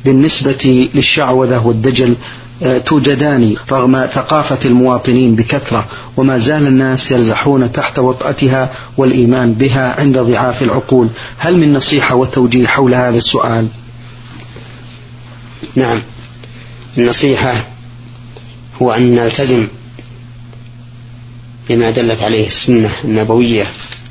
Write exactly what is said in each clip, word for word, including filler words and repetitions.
بالنسبة للشعوذة والدجل توجدان رغم ثقافة المواطنين بكثرة، وما زال الناس يرزحون تحت وطأتها والإيمان بها عند ضعاف العقول. هل من نصيحة وتوجيه حول هذا السؤال؟ نعم، النصيحة هو أن نلتزم بما دلت عليه السنة النبوية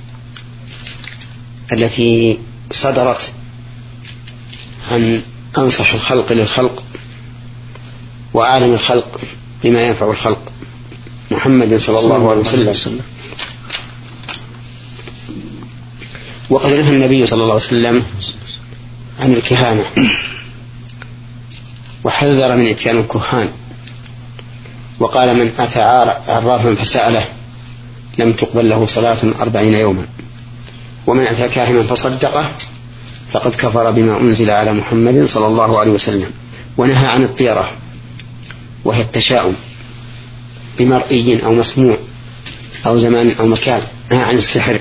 التي صدرت عن أنصح الخلق للخلق وأعلم الخلق بما ينفع الخلق، محمد صلى الله عليه وسلم. وقد نهى النبي صلى الله عليه وسلم عن الكهانة وحذر من اتيان الكهان، وقال: من أتى عرافا فسأله لم تقبل له صلاة أربعين يوما، ومن أتى كاهنا فصدقه فقد كفر بما أنزل على محمد صلى الله عليه وسلم. ونهى عن الطيرة وهي التشاؤم بمرئي أو مسموع أو زمان أو مكان. نهى عن السحر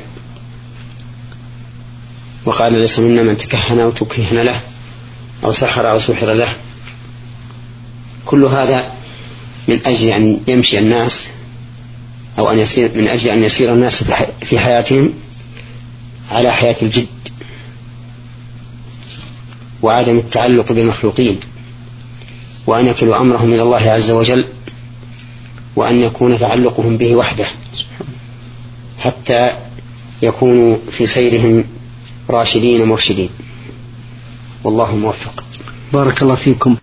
وقال: ليس منا من تكهن أو تكهن له أو سحر أو سحر له. كل هذا من أجل أن يمشي الناس أو أن يسير من أجل أن يسير الناس في حياتهم على حياة الجد وعدم التعلق بالمخلوقين، وأن يكلوا أمرهم إلى الله عز وجل، وأن يكون تعلقهم به وحده حتى يكونوا في سيرهم راشدين مرشدين. والله موفق. بارك الله فيكم.